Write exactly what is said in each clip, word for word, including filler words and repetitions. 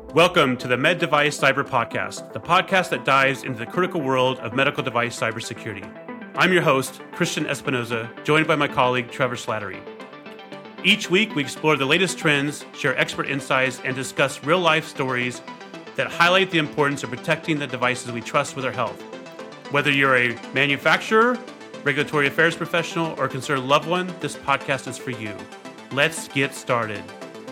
Welcome to the Med Device Cyber Podcast, the podcast that dives into the critical world of medical device cybersecurity. I'm your host, Christian Espinoza, joined by my colleague, Trevor Slattery. Each week, we explore the latest trends, share expert insights, and discuss real-life stories that highlight the importance of protecting the devices we trust with our health. Whether you're a manufacturer, regulatory affairs professional, or a concerned loved one, this podcast is for you. Let's get started.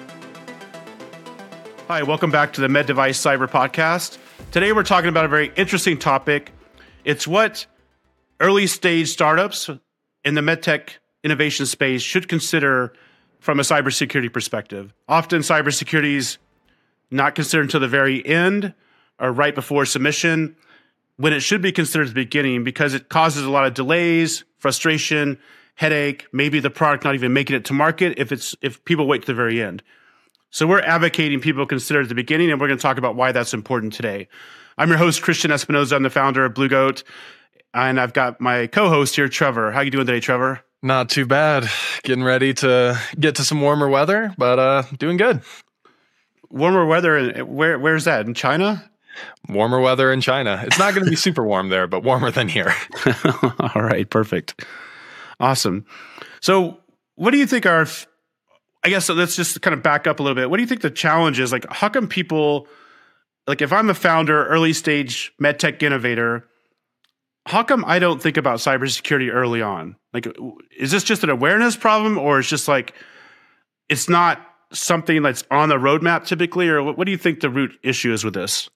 Hi, welcome back to the Med Device Cyber Podcast. Today we're talking about a very interesting topic. It's what early stage startups in the medtech innovation space should consider from a cybersecurity perspective. Often cybersecurity is not considered until the very end or right before submission, when it should be considered at the beginning because it causes a lot of delays, frustration, headache, maybe the product not even making it to market if it's if people wait to the very end. So we're advocating people consider at the beginning, and we're going to talk about why that's important today. I'm your host, Christian Espinoza. I'm the founder of Blue Goat, and I've got my co-host here, Trevor. How you doing today, Trevor? Not too bad. Getting ready to get to some warmer weather, but uh, doing good. Warmer weather, where where's that? In China? Warmer weather in China. It's not going to be super warm there, but warmer than here. All right, perfect. Awesome. So what do you think are... I guess so let's just kind of back up a little bit. What do you think the challenge is? Like, how come people, like if I'm a founder, early stage medtech innovator, how come I don't think about cybersecurity early on? Like, is this just an awareness problem, or it's just like, it's not something that's on the roadmap typically? Or what, what do you think the root issue is with this?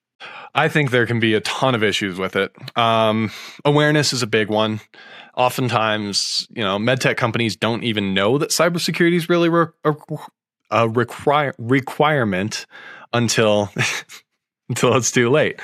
I think there can be a ton of issues with it. Um, awareness is a big one. Oftentimes, you know, medtech companies don't even know that cybersecurity is really re- a, a require, requirement until until it's too late.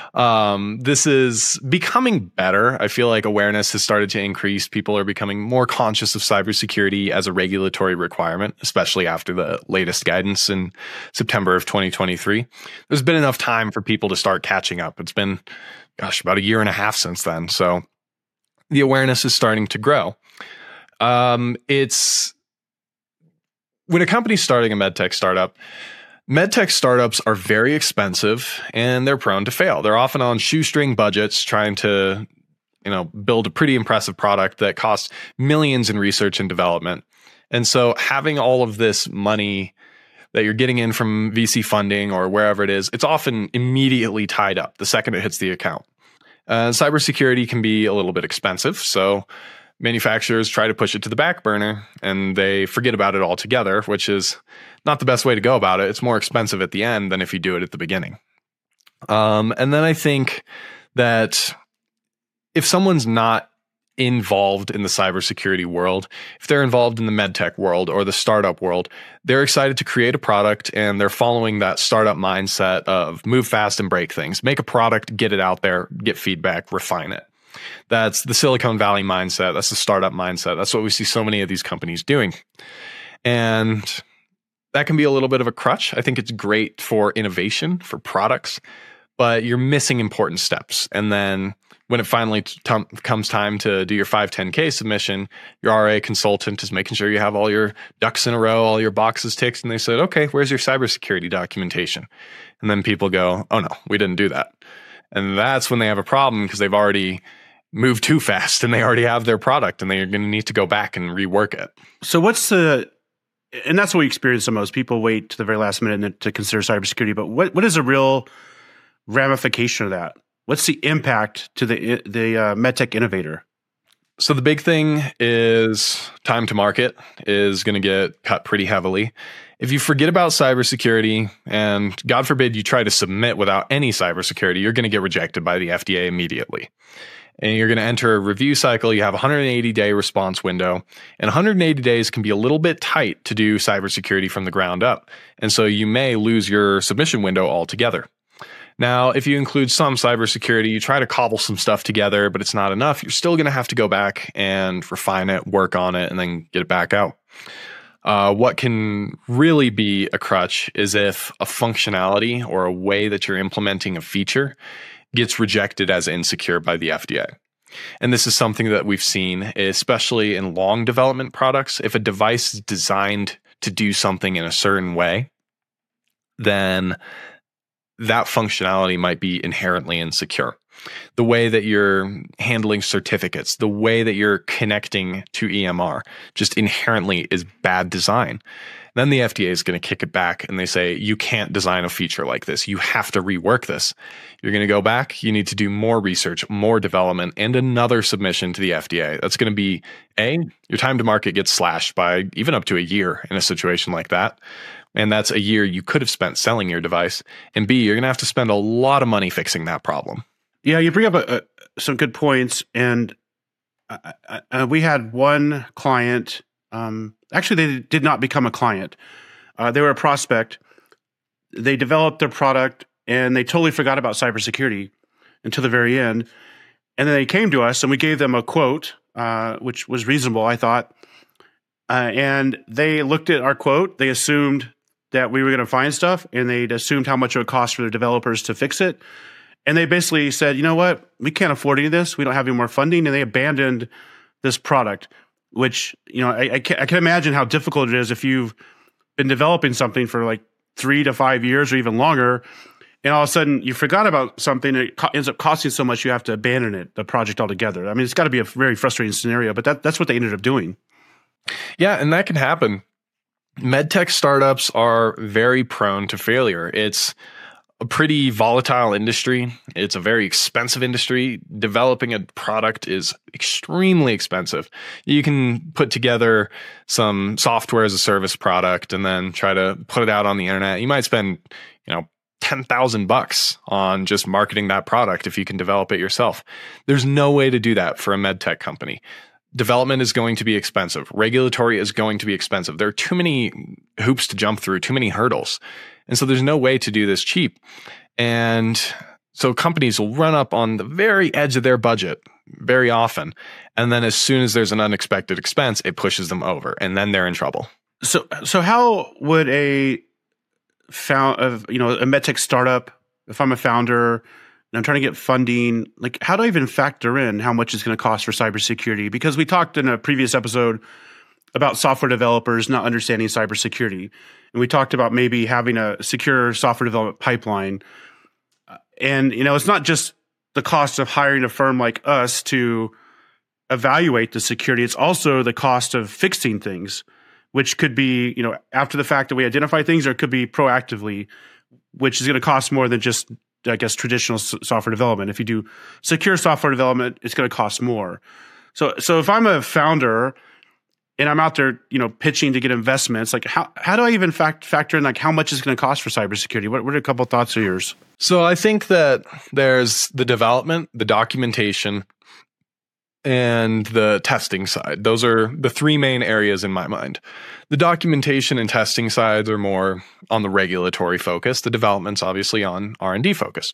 Um, this is becoming better. I feel like awareness has started to increase. People are becoming more conscious of cybersecurity as a regulatory requirement, especially after the latest guidance in September of twenty twenty-three. There's been enough time for people to start catching up. It's been, gosh, about a year and a half since then. So the awareness is starting to grow. Um, it's when a company's starting a medtech startup, medtech startups are very expensive and they're prone to fail. They're often on shoestring budgets trying to, you know, build a pretty impressive product that costs millions in research and development. And so having all of this money that you're getting in from V C funding or wherever it is, it's often immediately tied up the second it hits the account. Uh, cybersecurity can be a little bit expensive, so manufacturers try to push it to the back burner and they forget about it altogether, which is not the best way to go about it. It's more expensive at the end than if you do it at the beginning. Um, and then I think that if someone's not involved in the cybersecurity world, if they're involved in the medtech world or the startup world, they're excited to create a product and they're following that startup mindset of move fast and break things, make a product, get it out there, get feedback, refine it. That's the Silicon Valley mindset. That's the startup mindset. That's what we see so many of these companies doing. And that can be a little bit of a crutch. I think it's great for innovation, for products, but you're missing important steps. And then when it finally t- comes time to do your five ten K submission, your R A consultant is making sure you have all your ducks in a row, all your boxes ticked, and they said, okay, where's your cybersecurity documentation? And then people go, oh no, we didn't do that. And that's when they have a problem because they've already moved too fast and they already have their product and they're going to need to go back and rework it. So what's the, and that's what we experience the most, people wait to the very last minute to consider cybersecurity, but what what is a real ramification of that? What's the impact to the the uh, medtech innovator? So the big thing is time to market is going to get cut pretty heavily. If you forget about cybersecurity and God forbid you try to submit without any cybersecurity, you're going to get rejected by the F D A immediately. And you're going to enter a review cycle. You have a one hundred eighty day response window, and one hundred eighty days can be a little bit tight to do cybersecurity from the ground up. And so you may lose your submission window altogether. Now, if you include some cybersecurity, you try to cobble some stuff together, but it's not enough. You're still going to have to go back and refine it, work on it, and then get it back out. Uh, what can really be a crutch is if a functionality or a way that you're implementing a feature gets rejected as insecure by the F D A. And this is something that we've seen, especially in long development products. If a device is designed to do something in a certain way, then that functionality might be inherently insecure. The way that you're handling certificates, the way that you're connecting to E M R just inherently is bad design. Then the F D A is going to kick it back and they say, you can't design a feature like this. You have to rework this. You're going to go back. You need to do more research, more development, and another submission to the F D A. That's going to be A, your time to market gets slashed by even up to a year in a situation like that. And that's a year you could have spent selling your device. And B, you're going to have to spend a lot of money fixing that problem. Yeah, you bring up a, a, some good points. And uh, uh, we had one client, um, actually, they did not become a client. Uh, they were a prospect. They developed their product and they totally forgot about cybersecurity until the very end. And then they came to us and we gave them a quote, uh, which was reasonable, I thought. Uh, and they looked at our quote. They assumed that we were going to find stuff, and they'd assumed how much it would cost for their developers to fix it. And they basically said, you know what, we can't afford any of this. We don't have any more funding. And they abandoned this product, which, you know, I, I, can, I can imagine how difficult it is if you've been developing something for like three to five years or even longer, and all of a sudden you forgot about something, and it co- ends up costing so much you have to abandon it, the project altogether. I mean, it's got to be a very frustrating scenario, but that, that's what they ended up doing. Yeah, and that can happen. MedTech startups are very prone to failure. It's a pretty volatile industry. It's a very expensive industry. Developing a product is extremely expensive. You can put together some software as a service product and then try to put it out on the internet. You might spend, you know, ten thousand bucks on just marketing that product if you can develop it yourself. There's no way to do that for a MedTech company. Development is going to be expensive. Regulatory is going to be expensive. There are too many hoops to jump through, too many hurdles. And so there's no way to do this cheap. And so companies will run up on the very edge of their budget very often. And then as soon as there's an unexpected expense, it pushes them over, and then they're in trouble. So, so how would a found, of you know, a medtech startup, if I'm a founder and I'm trying to get funding, like how do I even factor in how much it's going to cost for cybersecurity? Because we talked in a previous episode about software developers not understanding cybersecurity. And we talked about maybe having a secure software development pipeline. And, you know, it's not just the cost of hiring a firm like us to evaluate the security. It's also the cost of fixing things, which could be, you know, after the fact that we identify things, or it could be proactively, which is going to cost more than just, I guess, traditional s- software development. If you do secure software development, it's going to cost more. So, so if I'm a founder and I'm out there, you know, pitching to get investments, like how how do I even fact, factor in like how much it's going to cost for cybersecurity? What, what are a couple of thoughts of yours? So I think that there's the development, the documentation, and the testing side. Those are the three main areas in my mind. The documentation and testing sides are more on the regulatory focus. The development's obviously on R and D focus.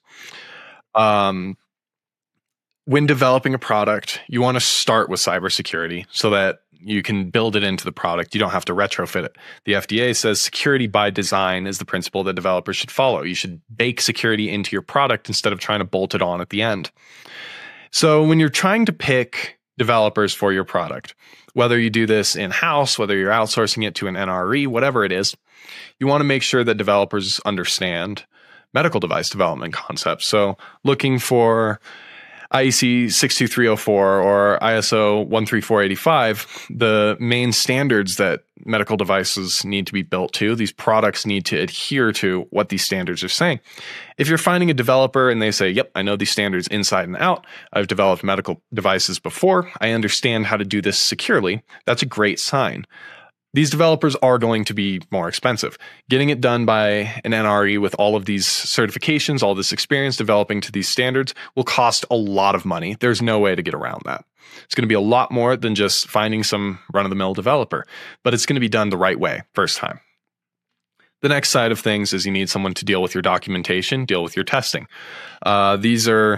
Um, when developing a product, you want to start with cybersecurity so that you can build it into the product. You don't have to retrofit it. The F D A says security by design is the principle that developers should follow. You should bake security into your product instead of trying to bolt it on at the end. So when you're trying to pick developers for your product, whether you do this in-house, whether you're outsourcing it to an N R E, whatever it is, you want to make sure that developers understand medical device development concepts. So looking for I E C six two three oh four or I S O one three four eight five, the main standards that medical devices need to be built to, these products need to adhere to what these standards are saying. If you're finding a developer and they say, yep, I know these standards inside and out, I've developed medical devices before, I understand how to do this securely, that's a great sign. These developers are going to be more expensive. Getting it done by an N R E with all of these certifications, all this experience developing to these standards will cost a lot of money. There's no way to get around that. It's going to be a lot more than just finding some run-of-the-mill developer, but it's going to be done the right way first time. The next side of things is you need someone to deal with your documentation, deal with your testing. Uh, these are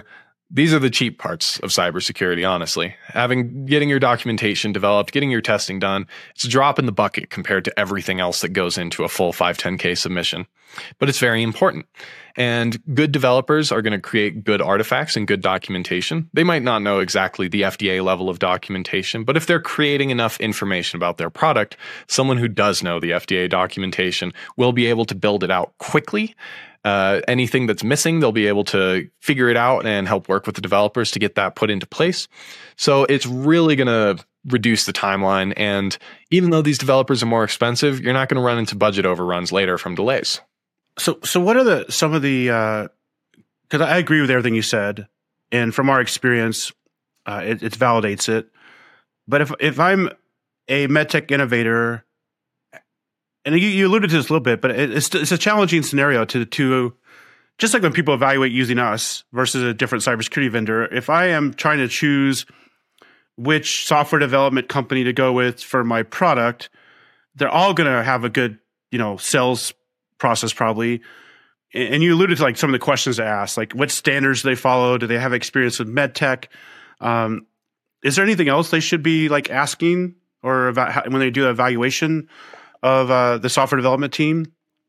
These are the cheap parts of cybersecurity, honestly. Having getting your documentation developed, getting your testing done, it's a drop in the bucket compared to everything else that goes into a full five ten K submission. But it's very important. And good developers are going to create good artifacts and good documentation. They might not know exactly the F D A level of documentation, but if they're creating enough information about their product, someone who does know the F D A documentation will be able to build it out quickly. Uh, anything that's missing, they'll be able to figure it out and help work with the developers to get that put into place. So it's really going to reduce the timeline. And even though these developers are more expensive, you're not going to run into budget overruns later from delays. So, so what are the some of the? Because I agree with everything you said, and from our experience, uh, it, it validates it. But if if I'm a medtech innovator, and you, you alluded to this a little bit, but it, it's it's a challenging scenario to to just like when people evaluate using us versus a different cybersecurity vendor. If I am trying to choose which software development company to go with for my product, they're all going to have a good, you know, sales process probably. And you alluded to like some of the questions to ask, like what standards do they follow? Do they have experience with medtech? Um, is there anything else they should be like asking or about when they do evaluation of uh, the software development team?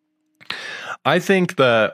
I think that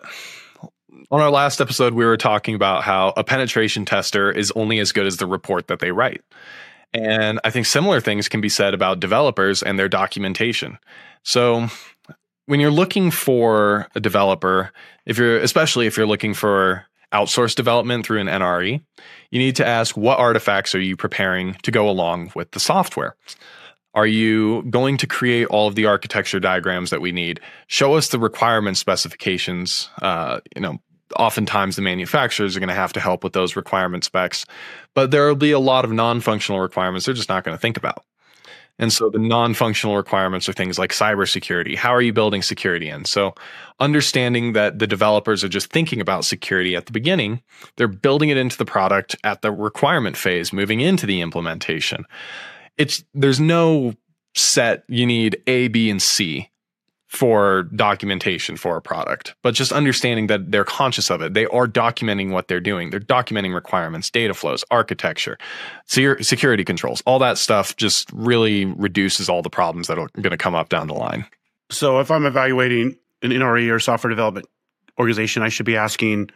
on our last episode, we were talking about how a penetration tester is only as good as the report that they write. And I think similar things can be said about developers and their documentation. So when you're looking for a developer, if you're especially if you're looking for outsourced development through an N R E, you need to ask what artifacts are you preparing to go along with the software? Are you going to create all of the architecture diagrams that we need? Show us the requirement specifications. Uh, you know, oftentimes the manufacturers are going to have to help with those requirement specs, but there will be a lot of non-functional requirements they're just not going to think about. And so the non-functional requirements are things like cybersecurity. How are you building security in? So understanding that the developers are just thinking about security at the beginning, they're building it into the product at the requirement phase, moving into the implementation. It's there's no set, you need A, B, and C for documentation for a product, but just understanding that they're conscious of it. They are documenting what they're doing. They're documenting requirements, data flows, architecture, security controls, all that stuff just really reduces all the problems that are going to come up down the line. So if I'm evaluating an N R E or software development organization, I should be asking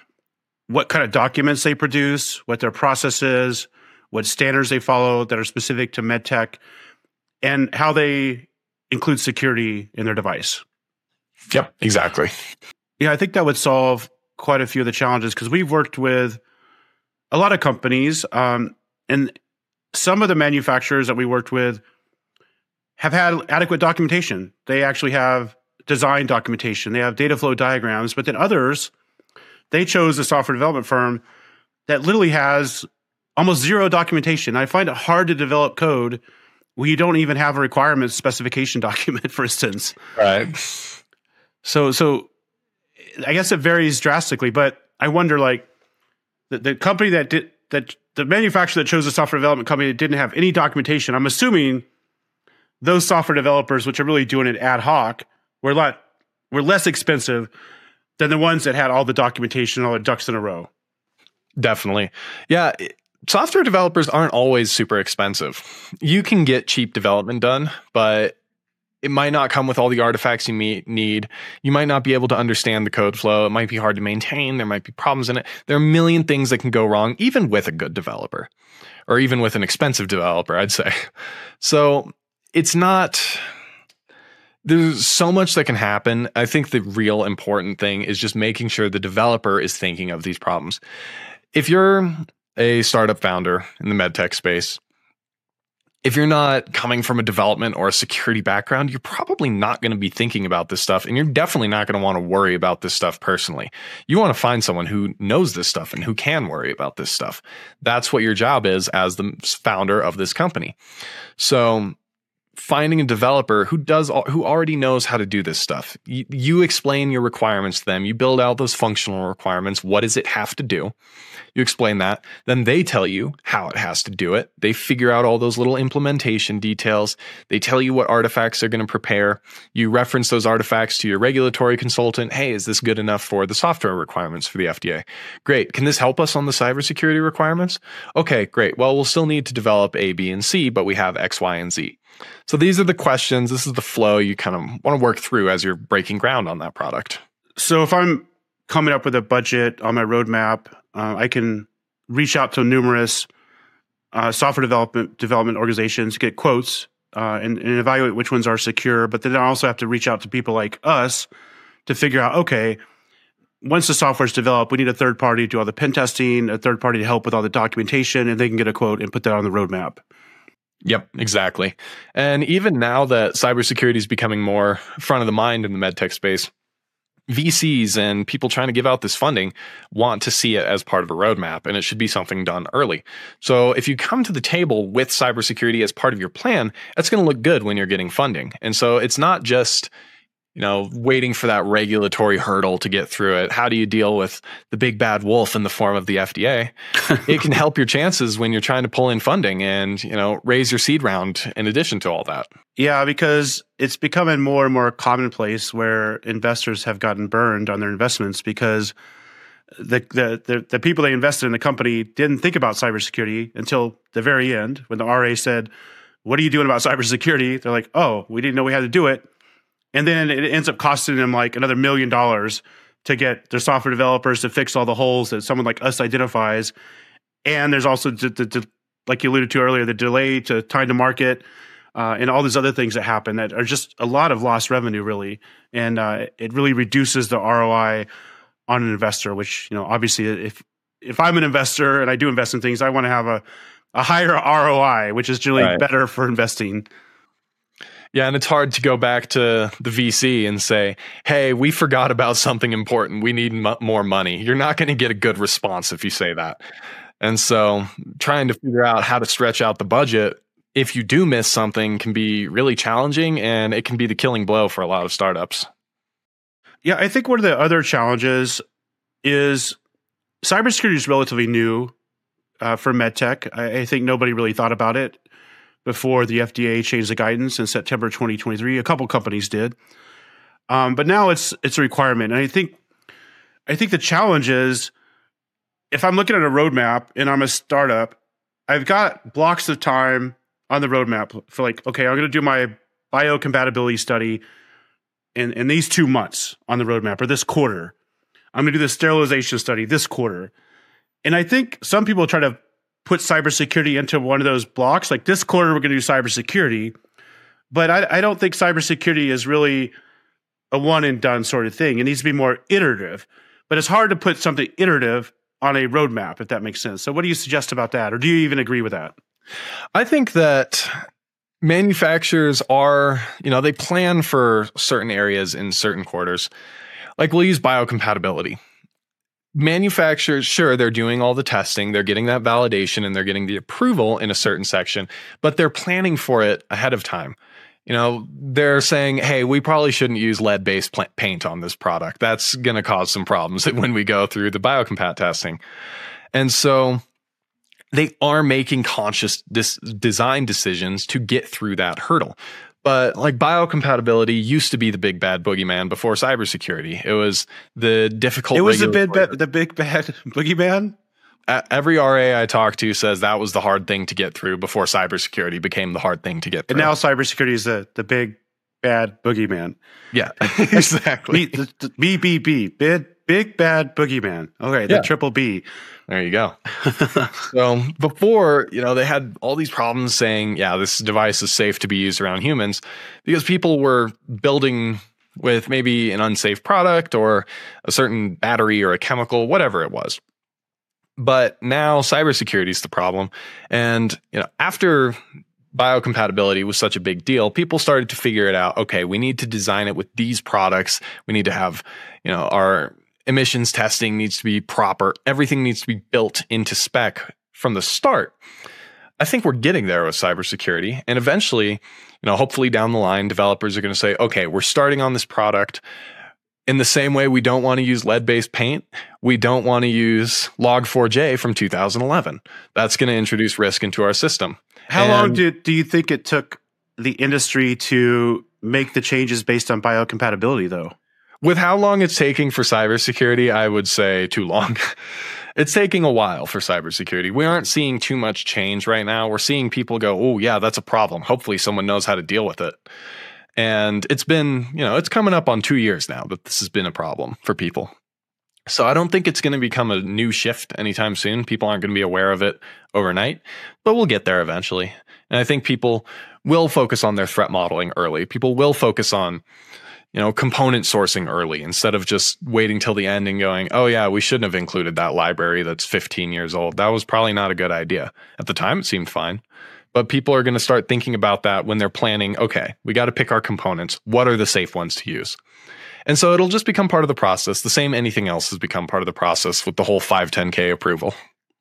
what kind of documents they produce, what their process is, what standards they follow that are specific to medtech, and how they include security in their device. Yep, exactly. Yeah, I think that would solve quite a few of the challenges because we've worked with a lot of companies, um, and some of the manufacturers that we worked with have had adequate documentation. They actually have design documentation. They have data flow diagrams, but then others, they chose a software development firm that literally has almost zero documentation. I find it hard to develop code when you don't even have a requirements specification document, for instance. Right. So, so I guess it varies drastically, but I wonder, like, the, the company that did that, the manufacturer that chose a software development company that didn't have any documentation. I'm assuming those software developers, which are really doing it ad hoc, were lot were less expensive than the ones that had all the documentation, all the ducks in a row. Definitely, yeah. Software developers aren't always super expensive. You can get cheap development done, but it might not come with all the artifacts you need. You might not be able to understand the code flow. It might be hard to maintain. There might be problems in it. There are a million things that can go wrong, even with a good developer, or even with an expensive developer, I'd say. So it's not... There's so much that can happen. I think the real important thing is just making sure the developer is thinking of these problems. If you're a startup founder in the medtech space, if you're not coming from a development or a security background, you're probably not going to be thinking about this stuff, and you're definitely not going to want to worry about this stuff personally. You want to find someone who knows this stuff and who can worry about this stuff. That's what your job is as the founder of this company. So finding a developer who does who already knows how to do this stuff. You, you explain your requirements to them. You build out those functional requirements. What does it have to do? You explain that. Then they tell you how it has to do it. They figure out all those little implementation details. They tell you what artifacts they're going to prepare. You reference those artifacts to your regulatory consultant. Hey, is this good enough for the software requirements for the F D A? Great. Can this help us on the cybersecurity requirements? Okay, great. Well, we'll still need to develop A, B, and C, but we have X, Y, and Z. So these are the questions. This is the flow you kind of want to work through as you're breaking ground on that product. So if I'm coming up with a budget on my roadmap, uh, I can reach out to numerous uh, software development development organizations, get quotes, uh, and, and evaluate which ones are secure. But then I also have to reach out to people like us to figure out, okay, once the software is developed, we need a third party to do all the pen testing, a third party to help with all the documentation, and they can get a quote and put that on the roadmap. Yep, exactly. And even now that cybersecurity is becoming more front of the mind in the medtech space, V Cs and people trying to give out this funding want to see it as part of a roadmap, and it should be something done early. So if you come to the table with cybersecurity as part of your plan, that's going to look good when you're getting funding. And so it's not just, you know, waiting for that regulatory hurdle to get through it. How do you deal with the big bad wolf in the form of the F D A? It can help your chances when you're trying to pull in funding and, you know, raise your seed round in addition to all that. Yeah, because it's becoming more and more commonplace where investors have gotten burned on their investments because the the the, the people they invested in the company didn't think about cybersecurity until the very end when the R A said, "What are you doing about cybersecurity?" They're like, "Oh, we didn't know we had to do it." And then it ends up costing them like another million dollars to get their software developers to fix all the holes that someone like us identifies. And there's also, the, the, the, like you alluded to earlier, the delay to time to market uh, and all these other things that happen that are just a lot of lost revenue, really. And uh, it really reduces the R O I on an investor, which, you know, obviously if if I'm an investor and I do invest in things, I want to have a, a higher R O I, which is generally right. better for investing. Yeah, and it's hard to go back to the V C and say, hey, we forgot about something important. We need m- more money. You're not going to get a good response if you say that. And so trying to figure out how to stretch out the budget, if you do miss something, can be really challenging, and it can be the killing blow for a lot of startups. Yeah, I think one of the other challenges is cybersecurity is relatively new uh, for medtech. I, I think nobody really thought about it before the F D A changed the guidance in September twenty twenty-three. A couple companies did. Um, but now it's it's a requirement. And I think I think the challenge is if I'm looking at a roadmap and I'm a startup, I've got blocks of time on the roadmap for like, okay, I'm going to do my biocompatibility study in, in these two months on the roadmap or this quarter. I'm going to do the sterilization study this quarter. And I think some people try to put cybersecurity into one of those blocks. Like this quarter, we're going to do cybersecurity. But I, I don't think cybersecurity is really a one and done sort of thing. It needs to be more iterative. But it's hard to put something iterative on a roadmap, if that makes sense. So what do you suggest about that? Or do you even agree with that? I think that manufacturers are, you know, they plan for certain areas in certain quarters. Like we'll use biocompatibility. Manufacturers, sure, they're doing all the testing, they're getting that validation, and they're getting the approval in a certain section, but they're planning for it ahead of time. You know, they're saying, hey, we probably shouldn't use lead-based pl- paint on this product. That's going to cause some problems when we go through the biocompat testing. And so they are making conscious dis- design decisions to get through that hurdle. But like biocompatibility used to be the big bad boogeyman before cybersecurity. It was the difficult. It was the big, ba- the big bad boogeyman. Every R A I talk to says that was the hard thing to get through before cybersecurity became the hard thing to get through. And now cybersecurity is the, the big bad boogeyman. Yeah, exactly. B, the, B, B, B, big, big bad boogeyman. Okay, the yeah. triple B. There you go. So before, you know, they had all these problems saying, yeah, this device is safe to be used around humans because people were building with maybe an unsafe product or a certain battery or a chemical, whatever it was. But now cybersecurity is the problem. And, you know, after biocompatibility was such a big deal, people started to figure it out. Okay, we need to design it with these products. We need to have, you know, our emissions testing needs to be proper. Everything needs to be built into spec from the start. I think we're getting there with cybersecurity. And eventually, you know, hopefully down the line, developers are going to say, okay, we're starting on this product. In the same way, we don't want to use lead-based paint. We don't want to use log four j from two thousand eleven. That's going to introduce risk into our system. How and long did do you think it took the industry to make the changes based on biocompatibility, though? With how long it's taking for cybersecurity, I would say too long. It's taking a while for cybersecurity. We aren't seeing too much change right now. We're seeing people go, oh, yeah, that's a problem. Hopefully someone knows how to deal with it. And it's been, you know, it's coming up on two years now that this has been a problem for people. So I don't think it's going to become a new shift anytime soon. People aren't going to be aware of it overnight, but we'll get there eventually. And I think people will focus on their threat modeling early. People will focus on, you know, component sourcing early instead of just waiting till the end and going, oh yeah, we shouldn't have included that library that's fifteen years old. That was probably not a good idea. At the time, it seemed fine. But people are going to start thinking about that when they're planning, okay, we got to pick our components. What are the safe ones to use? And so it'll just become part of the process. The same anything else has become part of the process with the whole five ten K approval.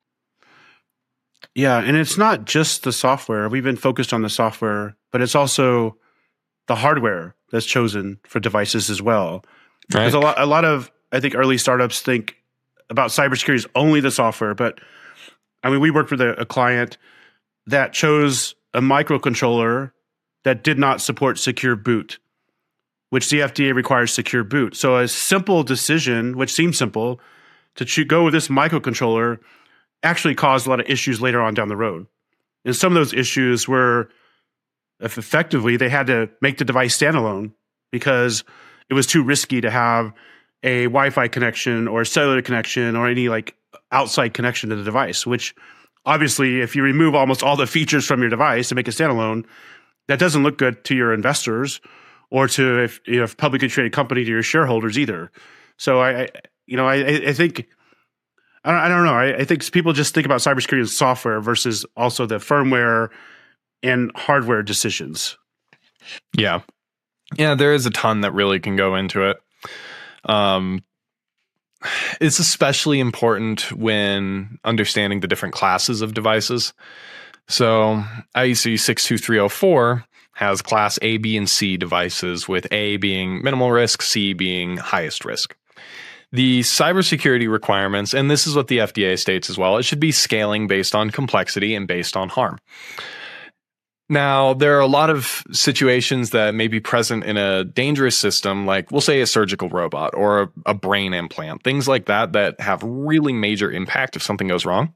Yeah, and it's not just the software. We've been focused on the software, but it's also the hardware that's chosen for devices as well. Right. Because a lot, a lot of, I think, early startups think about cybersecurity as only the software. But, I mean, we worked with a, a client that chose a microcontroller that did not support secure boot, which the F D A requires secure boot. So a simple decision, which seems simple, to cho- go with this microcontroller actually caused a lot of issues later on down the road. And some of those issues were if effectively they had to make the device standalone because it was too risky to have a Wi-Fi connection or a cellular connection or any like outside connection to the device, which obviously if you remove almost all the features from your device and make it standalone, that doesn't look good to your investors or to if you know if publicly traded company to your shareholders either. So I, I you know I I think I don't, I don't know I, I think people just think about cybersecurity as software versus also the firmware and hardware decisions. Yeah. Yeah, there is a ton that really can go into it. Um, it's especially important when understanding the different classes of devices. So I E C six two three oh four has class A, B, and C devices, with A being minimal risk, C being highest risk. The cybersecurity requirements, and this is what the F D A states as well, it should be scaling based on complexity and based on harm. Now, there are a lot of situations that may be present in a dangerous system, like we'll say a surgical robot or a, a brain implant, things like that, that have really major impact if something goes wrong.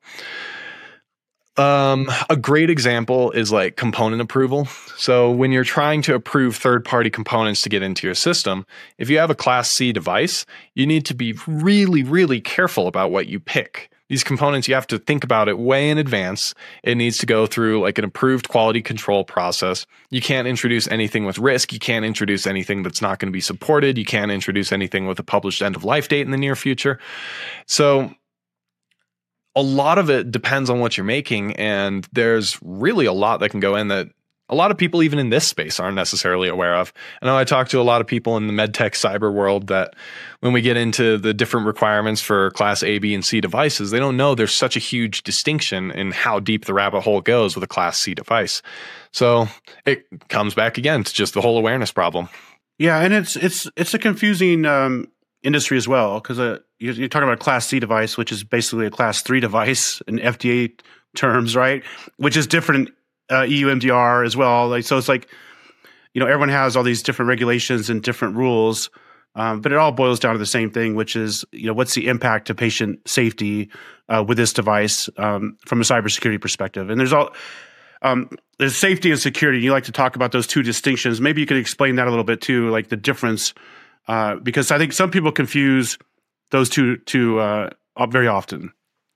Um, a great example is like component approval. So when you're trying to approve third-party components to get into your system, if you have a Class C device, you need to be really, really careful about what you pick. These components, you have to think about it way in advance. It needs to go through like an approved quality control process. You can't introduce anything with risk. You can't introduce anything that's not going to be supported. You can't introduce anything with a published end-of-life date in the near future. So a lot of it depends on what you're making, and there's really a lot that can go in that a lot of people, even in this space, aren't necessarily aware of. I know I talk to a lot of people in the medtech cyber world that when we get into the different requirements for Class A, B, and C devices, they don't know there's such a huge distinction in how deep the rabbit hole goes with a Class C device. So it comes back again to just the whole awareness problem. Yeah, and it's it's it's a confusing um, industry as well, because uh, you're, you're talking about a Class C device, which is basically a Class three device in F D A terms, right? Which is different. Uh, E U M D R as well. Like, so it's like, you know, everyone has all these different regulations and different rules, um, but it all boils down to the same thing, which is, you know, what's the impact to patient safety uh, with this device um, from a cybersecurity perspective? And there's all um, there's safety and security. You like to talk about those two distinctions. Maybe you could explain that a little bit too, like the difference, uh, because I think some people confuse those two two uh, very often.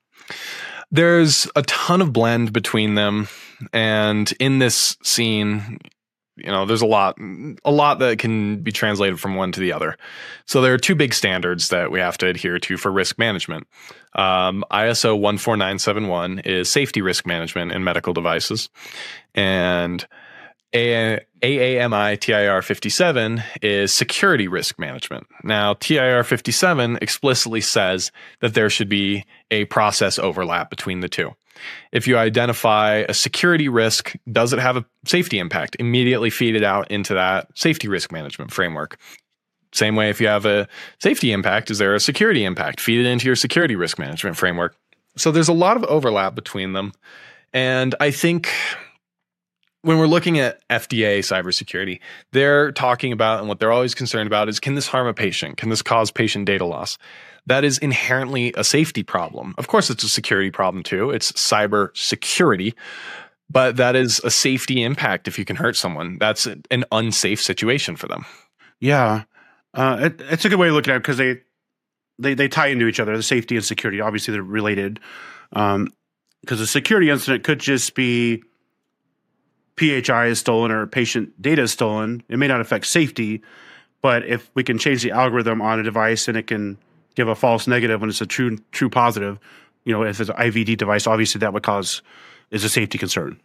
There's a ton of blend between them. And in this scene, you know, there's a lot, a lot that can be translated from one to the other. So there are two big standards that we have to adhere to for risk management. Um, I S O one four nine seven one is safety risk management in medical devices. And A A M I T I R fifty-seven is security risk management. Now, T I R fifty-seven explicitly says that there should be a process overlap between the two. If you identify a security risk, does it have a safety impact? Immediately feed it out into that safety risk management framework. Same way, if you have a safety impact, is there a security impact? Feed it into your security risk management framework. So there's a lot of overlap between them. And I think when we're looking at F D A cybersecurity, they're talking about, and what they're always concerned about is, can this harm a patient? Can this cause patient data loss? That is inherently a safety problem. Of course, it's a security problem too. It's cyber security, but that is a safety impact. If you can hurt someone, that's an unsafe situation for them. Yeah, uh, it, it's a good way to look at it because they, they they tie into each other. The safety and security, obviously, they're related. Um, because a security incident could just be P H I is stolen or patient data is stolen. It may not affect safety, but if we can change the algorithm on a device and it can give a false negative when it's a true true positive, you know, if it's an I V D device, obviously that would cause is a safety concern.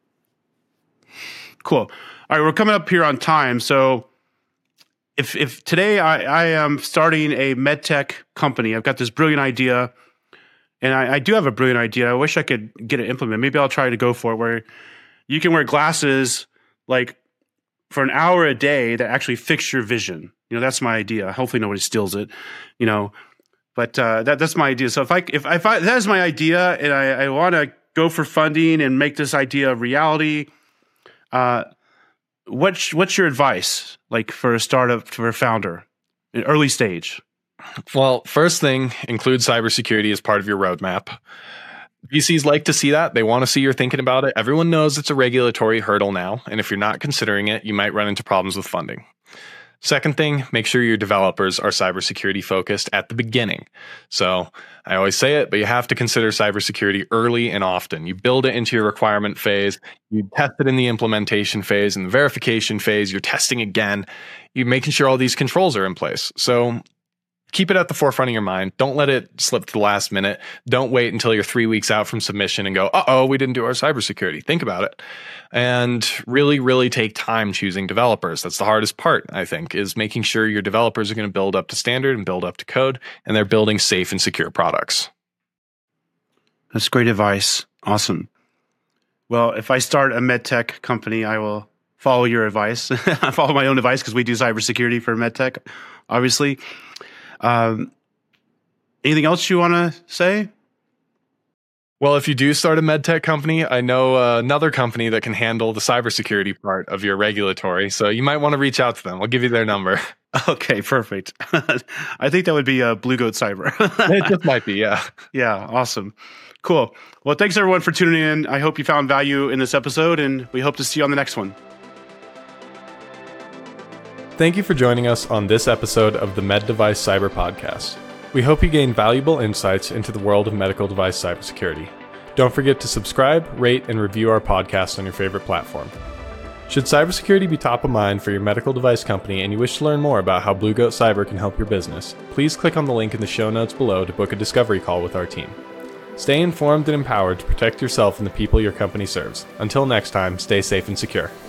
Cool. All right, we're coming up here on time. So if if today I, I am starting a medtech company, I've got this brilliant idea, and I, I do have a brilliant idea. I wish I could get it implemented. Maybe I'll try to go for it where you can wear glasses like for an hour a day that actually fix your vision. You know, that's my idea. Hopefully nobody steals it, you know, but uh, that that's my idea. So if I, if, if I, that is my idea and I, I want to go for funding and make this idea a reality, uh, what's, what's your advice like for a startup, for a founder, an early stage? Well, first thing, include cybersecurity as part of your roadmap. V Cs like to see that. They want to see you're thinking about it. Everyone knows it's a regulatory hurdle now. And if you're not considering it, you might run into problems with funding. Second thing, make sure your developers are cybersecurity focused at the beginning. So I always say it, but you have to consider cybersecurity early and often. You build it into your requirement phase, you test it in the implementation phase, and the verification phase, you're testing again. You're making sure all these controls are in place. So keep it at the forefront of your mind. Don't let it slip to the last minute. Don't wait until you're three weeks out from submission and go, uh-oh, we didn't do our cybersecurity. Think about it. And really, really take time choosing developers. That's the hardest part, I think, is making sure your developers are going to build up to standard and build up to code, and they're building safe and secure products. That's great advice. Awesome. Well, if I start a medtech company, I will follow your advice. I follow my own advice because we do cybersecurity for medtech, obviously. Um, anything else you want to say? Well, if you do start a medtech company, I know uh, another company that can handle the cybersecurity part of your regulatory. So you might want to reach out to them. I'll give you their number. Okay, perfect. I think that would be uh, Blue Goat Cyber. It just might be, yeah. Yeah, awesome. Cool. Well, thanks everyone for tuning in. I hope you found value in this episode, and we hope to see you on the next one. Thank you for joining us on this episode of the Med Device Cyber Podcast. We hope you gained valuable insights into the world of medical device cybersecurity. Don't forget to subscribe, rate, and review our podcast on your favorite platform. Should cybersecurity be top of mind for your medical device company and you wish to learn more about how Blue Goat Cyber can help your business, please click on the link in the show notes below to book a discovery call with our team. Stay informed and empowered to protect yourself and the people your company serves. Until next time, stay safe and secure.